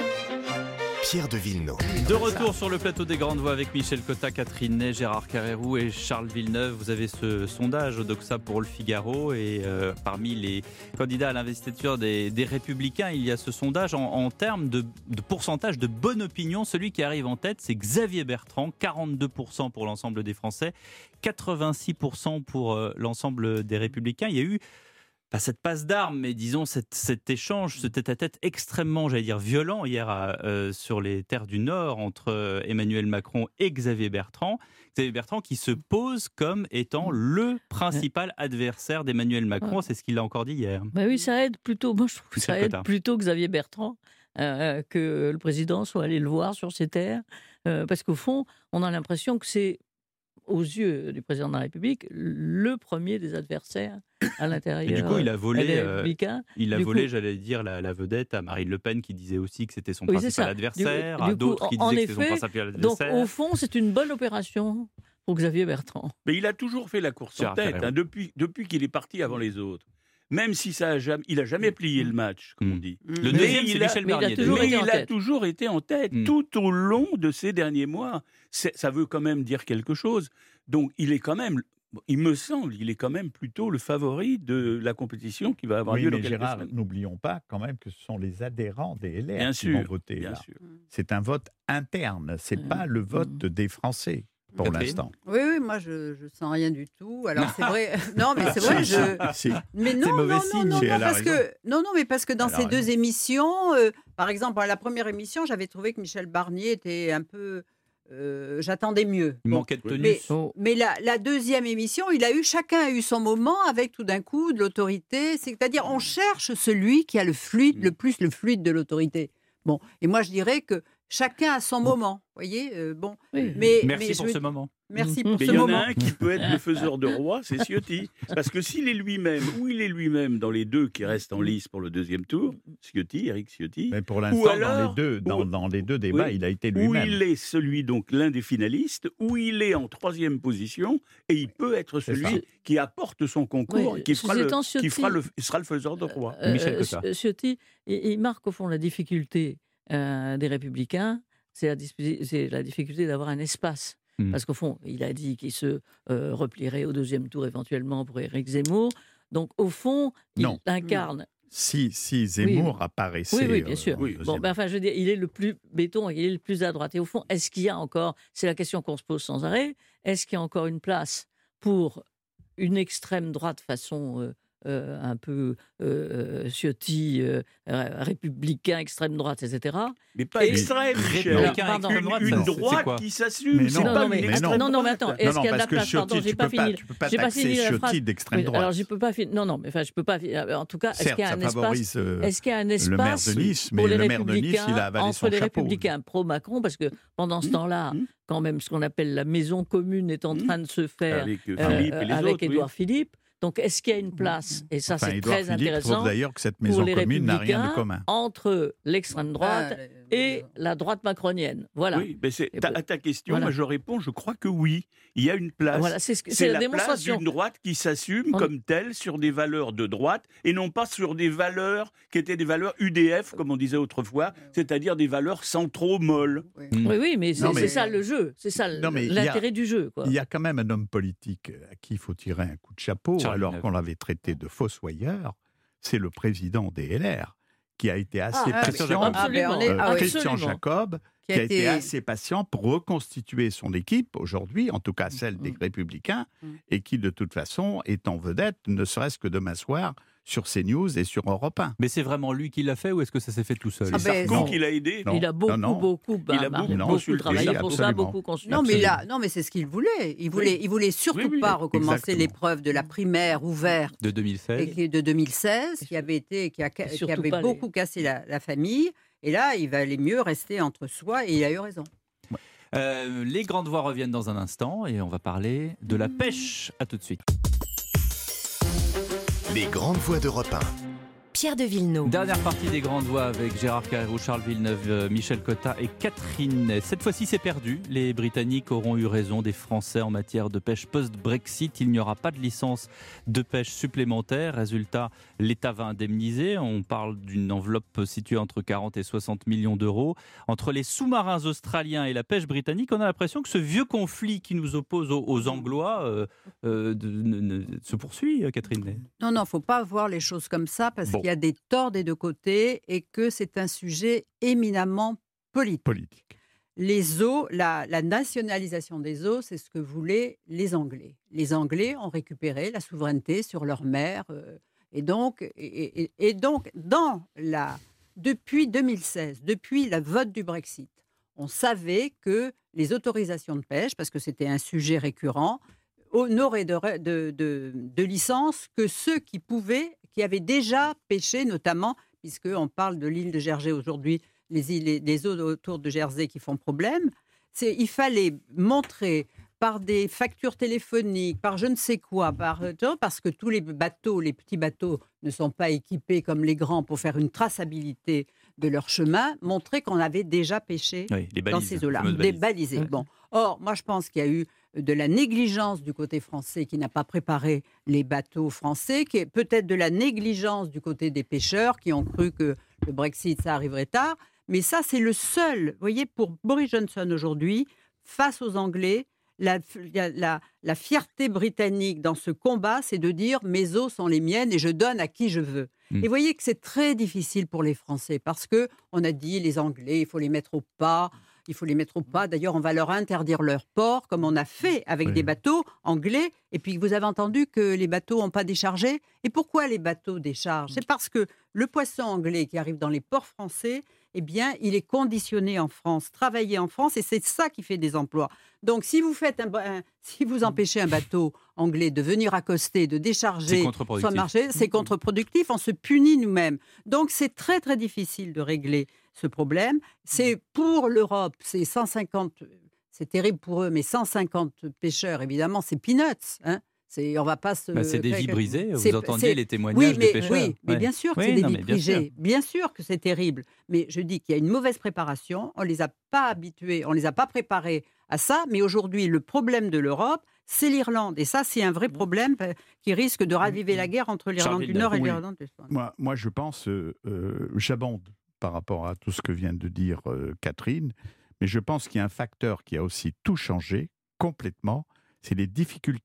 Pierre de Villeneuve. De retour sur le plateau des grandes voix avec Michel Cotta, Catherine Ney, Gérard Carrérou et Charles Villeneuve. Vous avez ce sondage Odoxa pour le Figaro et euh, parmi les candidats à l'investiture des, des Républicains, il y a ce sondage en, en termes de, de pourcentage de bonne opinion. Celui qui arrive en tête, c'est Xavier Bertrand, quarante-deux pour cent pour l'ensemble des Français, quatre-vingt-six pour cent pour euh, l'ensemble des Républicains. Il y a eu pas cette passe d'armes, mais disons cet, cet échange, ce tête-à-tête extrêmement, j'allais dire, violent hier à, euh, sur les terres du Nord entre euh, Emmanuel Macron et Xavier Bertrand. Xavier Bertrand qui se pose comme étant le principal adversaire d'Emmanuel Macron, c'est ce qu'il a encore dit hier. Ben oui, ça aide plutôt, moi je trouve que ça Michel aide Cotta. plutôt Xavier Bertrand euh, que le président soit allé le voir sur ses terres, euh, parce qu'au fond, on a l'impression que c'est, aux yeux du président de la République, le premier des adversaires à l'intérieur. Et du coup, il a volé, des euh, Républicains. Il a Du volé, coup- j'allais dire, la, la vedette à Marine Le Pen qui disait aussi que c'était son Oui, c'est principal ça. adversaire, Du- à du coup, d'autres qui en disaient que c'était effet, son principal Donc, adversaire. au fond, c'est une bonne opération pour Xavier Bertrand. Mais il a toujours fait la course en Gérard tête, Carrérou. hein, depuis, depuis qu'il est parti avant les autres. Même si ça a jamais, il a jamais plié le match, comme Mm. on dit. Le Mais deuxième, il c'est a- Michel mais il a Barnier. toujours Mais été en il a tête. toujours été en tête Mm. tout au long de ces derniers mois. C'est- Ça veut quand même dire quelque chose. Donc il est quand même, il me semble, il est quand même plutôt le favori de la compétition qui va avoir Oui, lieu dans mais quelques Gérard, semaines. n'oublions pas quand même que ce sont les adhérents des L R Bien qui sûr, vont voter. bien là. sûr. C'est un vote interne, c'est Mm. pas le vote Mm. des Français pour Catherine l'instant. Oui, oui, moi je je sens rien du tout. Alors c'est vrai, non mais c'est vrai, je, Si, mais non, mauvais non, signe, non, non, si non, elle a parce raison. que non, non, mais parce que dans Elle a ces deux raison. émissions, euh, par exemple, à la première émission, j'avais trouvé que Michel Barnier était un peu, euh, j'attendais mieux. Il Bon. manquait de tenue. Mais, Oh. mais la, la deuxième émission, il a eu chacun a eu son moment avec tout d'un coup de l'autorité. C'est-à-dire, on cherche celui qui a le fluide, Mm. le plus le fluide de l'autorité. Bon, et moi je dirais que chacun a son moment, voyez. euh, bon, Oui. mais Merci mais pour je ce veux- moment. Merci Mhm. pour Mais ce il y en moment. a un qui peut être le faiseur de roi, c'est Ciotti. Parce que s'il est lui-même, ou il est lui-même dans les deux qui restent en lice pour le deuxième tour, Ciotti, Éric Ciotti, mais pour l'instant, dans alors- les deux, dans, ou- dans les deux débats, oui, il a été où lui-même. il est celui, donc l'un des finalistes, où il est en troisième position, et il peut être C'est celui ça. qui apporte son concours, Oui, et qui, fera le, c'est en qui Ciotti. fera le, sera le faiseur de roi. Euh, Michel euh, Cotta. Ci- Ciotti, il, il marque au fond la difficulté euh, des Républicains, c'est la, dis- c'est la difficulté d'avoir un espace. Mm. Parce qu'au fond, il a dit qu'il se euh, replierait au deuxième tour éventuellement pour Éric Zemmour. Donc, au fond, il Non. incarne. Si, si Zemmour Oui. apparaissait. Oui, oui, bien sûr. euh, Oui. Bon, ben, enfin, je veux dire, il est le plus béton, il est le plus à droite. Et au fond, est-ce qu'il y a encore, c'est la question qu'on se pose sans arrêt, est-ce qu'il y a encore une place pour une extrême droite façon euh, euh, un peu euh, Ciotti, euh, républicain, extrême droite, et cetera. Mais pas Et- extrême, Michel. Républicain, Pardon. extrême droite, Une, ça, une c'est- c'est droite quoi qui s'assume. Mais C'est non, pas non, une mais, extrême non, non, mais droite. attends, est-ce Non, non, qu'il y a de la parce que place Pardon, Ciotti, j'ai tu pas peux pas, fini. tu peux pas j'ai pas taxer fini la phrase. Ciotti d'extrême Oui, droite. alors, je peux pas finir. Non, non, mais enfin, je peux pas finir. En tout cas, est-ce Certes, qu'il y a ça un espace favorise euh, Est-ce qu'il y a un le maire espace de Nice, pour mais les le maire de Nice, républicains il a avalé entre son les chapeau. républicains pro-Macron, parce que pendant ce Mmh, temps-là, mmh. quand même, ce qu'on appelle la maison commune est en Mmh. train de se faire Avec euh, euh, Philippe et les avec autres. Édouard oui. Philippe. Donc, est-ce qu'il y a une place Et ça, Enfin, c'est Édouard très Philippe intéressant trouve d'ailleurs que cette pour maison les commune n'a rien de républicains commun. entre l'extrême droite Ah, et la droite macronienne. Voilà. Oui, mais c'est, Et ta- ben, à ta question, voilà. moi je réponds, je crois que oui. Il y a une place. Voilà, c'est ce que- c'est c'est la la place démonstration. d'une droite qui s'assume On- comme telle sur des valeurs de droite et non pas sur des valeurs qui étaient des valeurs U D F, comme on disait autrefois, c'est-à-dire des valeurs centro-molles. Mm. Oui, oui, mais c'est Non, mais- c'est ça le jeu. C'est ça Non, mais il y a- l'intérêt du jeu. Quoi. Il y a quand même un homme politique à qui il faut tirer un coup de chapeau, Charles alors Villeneuve. qu'on l'avait traité de fossoyeur, c'est le président des L R, qui a été assez Ah, patient, Jacob. Ah, ben, on est- euh, ah oui. Christian Absolument. Jacob, qui a été assez patient pour reconstituer son équipe aujourd'hui, en tout cas celle des Mm. Républicains, Mm. et qui de toute façon est en vedette, ne serait-ce que demain soir, sur CNews et sur Europe un. Mais c'est vraiment lui qui l'a fait ou est-ce que ça s'est fait tout seul Ah C'est ben, Sarko non. qui l'a aidé. Non. Il a beaucoup, non. beaucoup, bah, Il a bah, beaucoup beaucoup, consulté, travaillé oui, pour ça, absolument. beaucoup consulté. Non, mais Absolument. là, non, mais c'est ce qu'il voulait. Il voulait, il voulait surtout Oui, oui, pas recommencer exactement. l'épreuve de la primaire ouverte de deux mille seize. et qui- de deux mille seize, qui avait été, qui, a, Et qui surtout avait pas les- beaucoup cassé la, la famille. Et là, il valait mieux rester entre soi. Et il a eu raison. Euh, les grandes voix reviennent dans un instant et on va parler de la pêche. À tout de suite. Les grandes voix d'Europe un. Pierre de Villeneuve. Dernière partie des grandes voix avec Gérard Carrérou, Charles Villeneuve, euh, Michel Cotta et Catherine. Cette fois-ci, c'est perdu. Les Britanniques auront eu raison des Français en matière de pêche post-Brexit. Il n'y aura pas de licence de pêche supplémentaire. Résultat, l'État va indemniser. On parle d'une enveloppe située entre quarante et soixante millions d'euros. Entre les sous-marins australiens et la pêche britannique, on a l'impression que ce vieux conflit qui nous oppose aux, aux Anglois euh, euh, de- ne- ne- se poursuit, Catherine. Non, non, il ne faut pas voir les choses comme ça parce Bon. qu'il y a des torts des deux côtés et que c'est un sujet éminemment politique. Politique. Les eaux, la, la nationalisation des eaux, c'est ce que voulaient les Anglais. Les Anglais ont récupéré la souveraineté sur leur mer. euh, et, donc, et, et- et donc, dans la, depuis deux mille seize, depuis le vote du Brexit, on savait que les autorisations de pêche, parce que c'était un sujet récurrent, au- n'auraient de, de, de, de licence que ceux qui pouvaient, qui avaient déjà pêché, notamment, puisqu'on parle de l'île de Jersey aujourd'hui, les, îles, les, les eaux autour de Jersey qui font problème. C'est, il fallait montrer par des factures téléphoniques, par je ne sais quoi, par, parce que tous les bateaux, les petits bateaux, ne sont pas équipés comme les grands pour faire une traçabilité de leur chemin, montrer qu'on avait déjà pêché Oui, les dans balises, ces eaux-là, fameuses des balises. balisés. Bon. Or, moi, je pense qu'il y a eu de la négligence du côté français qui n'a pas préparé les bateaux français, qui est peut-être de la négligence du côté des pêcheurs qui ont cru que le Brexit, ça arriverait tard. Mais ça, c'est le seul. Vous voyez, pour Boris Johnson aujourd'hui, face aux Anglais, la, la, la fierté britannique dans ce combat, c'est de dire mes eaux sont les miennes et je donne à qui je veux. Mm. Et vous voyez que c'est très difficile pour les Français parce que on a dit les Anglais, il faut les mettre au pas. Il faut les mettre au pas. D'ailleurs, on va leur interdire leur port, comme on a fait avec Oui. des bateaux anglais. Et puis, vous avez entendu que les bateaux n'ont pas déchargé. Et pourquoi les bateaux déchargent ? C'est parce que le poisson anglais qui arrive dans les ports français, eh bien, il est conditionné en France, travaillé en France, et c'est ça qui fait des emplois. Donc, si vous faites un, un- si vous empêchez un bateau anglais de venir accoster, de C'est décharger contre-productif. sur le marché, c'est contre-productif. On se punit nous-mêmes. Donc, c'est très très difficile de régler ce problème. C'est pour l'Europe, c'est cent cinquante. C'est terrible pour eux, mais cent cinquante pêcheurs, évidemment, c'est peanuts. Hein. C'est, on va pas se. Bah, c'est des vies brisées. c'est- Vous entendiez c'est- les témoignages Oui, mais, des pêcheurs. oui, mais Ouais. bien sûr que Oui, c'est des non, vies mais bien sûr. brisées. Bien sûr que c'est terrible. Mais je dis qu'il y a une mauvaise préparation. On les a pas habitués, on les a pas préparés à ça. Mais aujourd'hui, le problème de l'Europe, c'est l'Irlande. Et ça, c'est un vrai problème euh, qui risque de raviver la guerre entre l'Irlande du Villeneuve, Nord et oui. l'Irlande du Sud. Moi, moi, je pense, euh, euh, j'abonde par rapport à tout ce que vient de dire euh, Catherine, mais je pense qu'il y a un facteur qui a aussi tout changé complètement, c'est les difficultés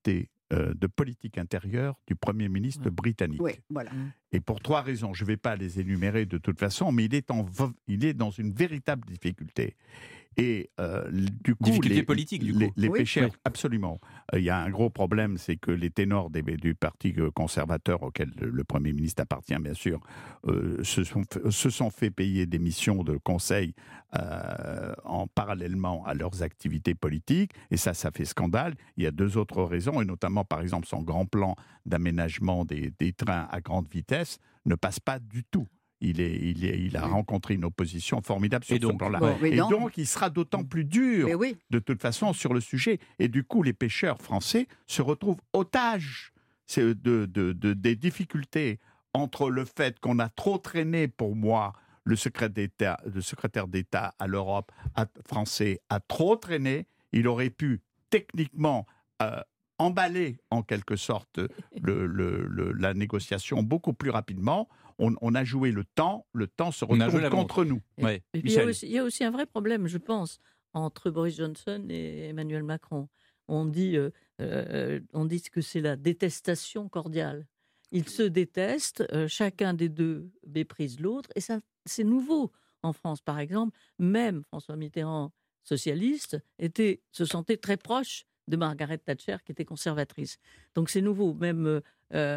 euh, de politique intérieure du Premier ministre Ouais. britannique. Oui, voilà. Et pour trois raisons, je ne vais pas les énumérer de toute façon, mais il est, en, il est dans une véritable difficulté. Et euh, du coup, Difficulté les, politique, du coup. les, les Oui. pêcheurs, Oui. absolument. Il euh, y a un gros problème, c'est que les ténors des, du parti conservateur auquel le, le Premier ministre appartient, bien sûr, euh, se, sont, se sont fait payer des missions de conseil euh, en parallèlement à leurs activités politiques. Et ça, ça fait scandale. Il y a deux autres raisons, et notamment, par exemple, son grand plan d'aménagement des, des trains à grande vitesse ne passe pas du tout. Il, est, il, est, il a rencontré une opposition formidable sur Et donc, ce plan-là. bon, mais et non. donc, il sera d'autant plus dur, Mais oui. de toute façon, sur le sujet. Et du coup, les pêcheurs français se retrouvent otages de, de, de, des difficultés entre le fait qu'on a trop traîné, pour moi, le, secrétaire d'État, le secrétaire d'État à l'Europe à, français a trop traîné. Il aurait pu, techniquement, euh, emballer, en quelque sorte, le, le, le, la négociation beaucoup plus rapidement. On, on a joué le temps, le temps se retourne contre nous. Et, Ouais. et puis il y, a Michel. aussi, il y a aussi un vrai problème, je pense, entre Boris Johnson et Emmanuel Macron. On dit, euh, euh, on dit que c'est la détestation cordiale. Ils se détestent, euh, chacun des deux méprise l'autre, et ça, c'est nouveau en France, par exemple. Même François Mitterrand, socialiste, était, se sentait très proche de Margaret Thatcher, qui était conservatrice. Donc c'est nouveau. Même, euh,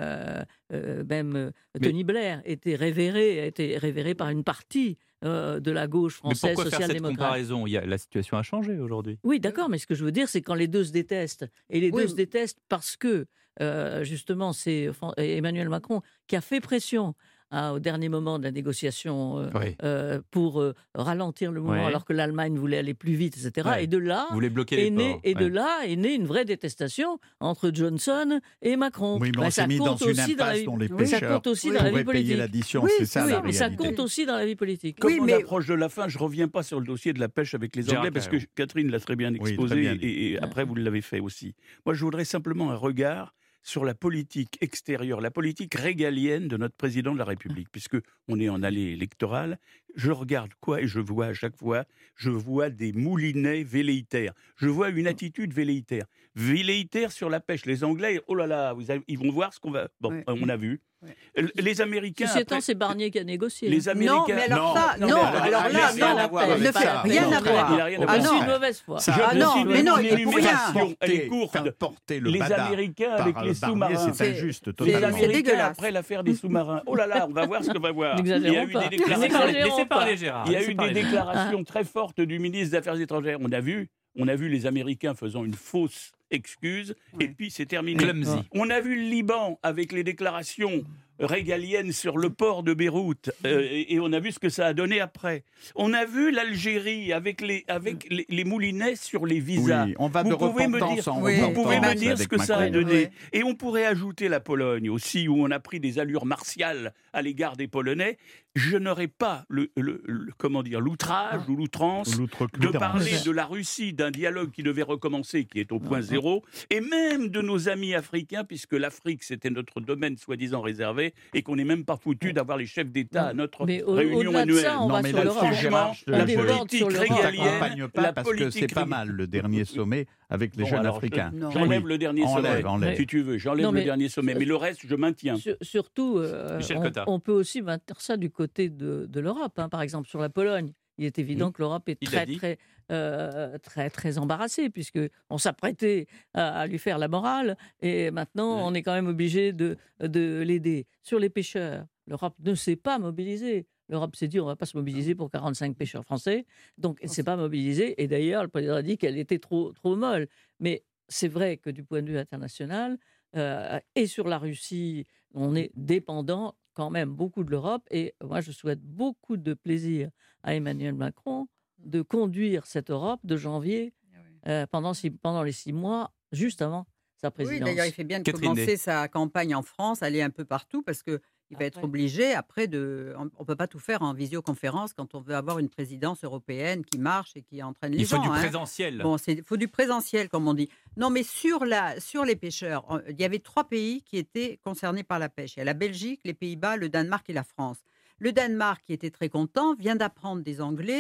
euh, même euh, Tony Blair était révéré, a été révéré par une partie euh, de la gauche française Mais pourquoi faire cette social-démocrate. comparaison? Il y a, la situation a changé aujourd'hui. Oui, d'accord, mais ce que je veux dire, c'est quand les deux se détestent. Et les Oui, deux se détestent parce que, euh, justement, c'est Emmanuel Macron qui a fait pression hein, au dernier moment de la négociation euh, Oui. euh, pour euh, ralentir le mouvement, Ouais. alors que l'Allemagne voulait aller plus vite, et cetera. Ouais. Et de là, Vous voulez bloquer est les né, ports. et de Ouais. là est née une vraie détestation entre Johnson et Macron. Oui, mais on Ben, s'est ça mis dans compte une aussi dans la impasse vie- dont les Oui, ça pêcheurs compte aussi oui, dans la vie pourraient payer politique. l'addition. Oui, c'est ça Oui, la mais ça réalité. compte aussi dans la vie politique. Comme Oui, on mais- approche de la fin, je ne reviens pas sur le dossier de la pêche avec les Gérard Anglais, parce que Carreau. Catherine l'a très bien Oui, très exposé, bien dit. et, et après vous l'avez fait aussi. Moi, je voudrais simplement un regard sur la politique extérieure, la politique régalienne de notre président de la République, puisque on est en allée électorale. Je regarde quoi et je vois à chaque fois, je vois des moulinets velléitaires. Je vois une attitude velléitaire. Velléitaire sur la pêche. Les Anglais, oh là là, vous avez- ils vont voir ce qu'on va... Bon, Ouais. on a vu. Ouais. Les Américains... Ceci étant, après- c'est Barnier qui a négocié. Les Américains... Non, mais alors ça, Non, non, mais alors il là, a non, rien à voir elle avec ne fait ça. rien Non, à voir. il n'a rien à Ah C'est voir. non. une mauvaise foi. Ça, Je Ah ne non, suis mais non, pas il est pour rien. l'énumération, elle est Porter- courte. faire porter le Les bada Américains par avec les Barnier, sous-marins. c'est injuste, Les totalement. C'est Américains dégueulasse. après l'affaire des sous-marins. Oh là là, on va voir ce qu'on va voir. Il y a N'exagérons eu pas. des Laissez parler, déclarations, laissez parler Gérard. il y a laissez eu des parler Gérard. déclarations très fortes du ministre des Affaires étrangères. On a vu, on a vu les Américains faisant une fausse excuse, et puis c'est terminé. Clumsy. On a vu le Liban avec les déclarations régaliennes sur le port de Beyrouth, euh, et, et on a vu ce que ça a donné après. On a vu l'Algérie avec les, avec les, les moulinets sur les visas. Oui, on va Vous de pouvez me repentance dire- en Oui, Vous repentance pouvez me avec dire ce que ça a Macron. donné. Oui. Et on pourrait ajouter la Pologne aussi, où on a pris des allures martiales à l'égard des Polonais. Je n'aurais pas le, le- le- comment dire, l'outrage ou l'outrance de L'outrecuidance. parler de la Russie, d'un dialogue qui devait recommencer, qui est au point zéro, et même de nos amis africains, puisque l'Afrique, c'était notre domaine soi-disant réservé, et qu'on n'est même pas foutu d'avoir les chefs d'État à notre Mais au- réunion au-delà de annuelle. ça, on Non, va mais sur là-dessus, l'Europe. Gérard, je- La On déborde politique sur l'Europe. régalienne, t'accompagne pas la parce que c'est politique pas régalienne. mal le dernier sommet avec les Bon, jeunes alors, africains. Non. J'enlève Oui. le dernier Enlève, sommet, enlève. si tu veux. J'enlève Non, le mais- dernier sommet, mais le reste, je maintiens. Sur- surtout, euh, Michel on, Cotta. on peut aussi maintenir ça du côté de, de l'Europe. hein. Par exemple, sur la Pologne, il est évident que l'Europe est Il l'a très, dit. très, euh, très, très embarrassée, puisqu'on s'apprêtait à, à lui faire la morale, et maintenant, on est quand même obligé de, de l'aider. Sur les pêcheurs, l'Europe ne s'est pas mobilisée. L'Europe s'est dit, on ne va pas se mobiliser pour quarante-cinq pêcheurs français. Donc, elle ne s'est pas mobilisée. Et d'ailleurs, le président a dit qu'elle était trop, trop molle. Mais c'est vrai que du point de vue international, euh, et sur la Russie, on est dépendant quand même beaucoup de l'Europe. Et moi, je souhaite beaucoup de plaisir à Emmanuel Macron de conduire cette Europe de janvier euh, pendant, six, pendant les six mois, juste avant sa présidence. Oui, d'ailleurs, il fait bien de Catherine commencer Day. sa campagne en France, aller un peu partout, parce que il va être Après. obligé après de. On ne peut pas tout faire en visioconférence quand on veut avoir une présidence européenne qui marche et qui entraîne les Il faut gens. du hein. présentiel. Bon, il faut du présentiel, comme on dit. Non, mais sur, la, sur les pêcheurs, euh, il y avait trois pays qui étaient concernés par la pêche. Il y a la Belgique, les Pays-Bas, le Danemark et la France. Le Danemark, qui était très content, vient d'apprendre des Anglais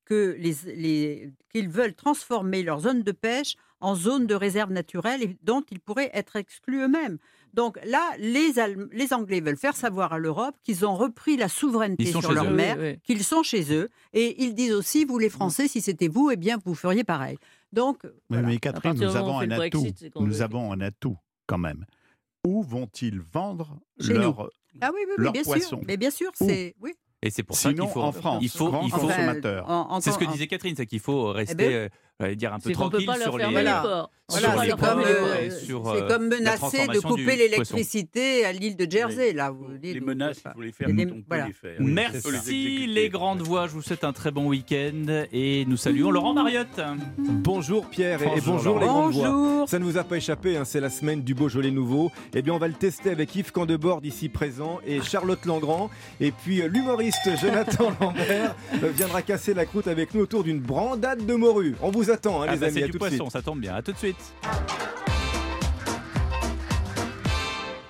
que les, les, qu'ils veulent transformer leur zone de pêche en zone de réserve naturelle et dont ils pourraient être exclus eux-mêmes. Donc là, les, Allem- les Anglais veulent faire savoir à l'Europe qu'ils ont repris la souveraineté sur leur eux. mer, Oui, oui. qu'ils sont chez eux. Et ils disent aussi, vous les Français, si c'était vous, eh bien, vous feriez pareil. Donc, Oui, voilà. mais À Catherine, partir nous du moment où avons on fait un le atout. Brexit, c'est qu'on Nous veut. avons un atout quand même. Où vont-ils vendre Chez leur Ah oui, oui, oui, leurs bien poissons. sûr. Mais bien sûr, Où c'est... Oui. Et c'est pour ça Sinon qu'il faut. en France, il faut, grand il faut- consommateur. en- en- c'est ce que en- disait Catherine, c'est qu'il faut rester, Eh ben, euh, j'allais dire un peu C'est qu'on peut tranquille pas leur sur les. fermer Voilà. les ports. On Voilà, peut pas c'est leur comme, fermer les euh, ports. et sur, c'est euh, comme la menacer de transformation du couper poisson. l'électricité à l'île de Jersey. Là, vous dites, Les vous menaces, pouvez il faut les pas. faire Les- quand on peut voilà. les faire. Merci Il faut les exécuter. les grandes voix, je vous souhaite un très bon week-end et nous saluons Laurent Mariotte. Bonjour Pierre et- et Bonjour, bonjour les grandes voix. Bonjour. Ça ne vous a pas échappé, hein, c'est la semaine du Beaujolais nouveau. Eh bien, on va le tester avec Yves Candebord ici présent et Charlotte Langrand. Et puis euh, l'humoriste Jonathan Lambert euh, viendra casser la croûte avec nous autour d'une brandade de morue. On vous attend, hein, Ah les bah, amis. c'est À du tout de suite. poisson, ça tombe bien. À tout de suite.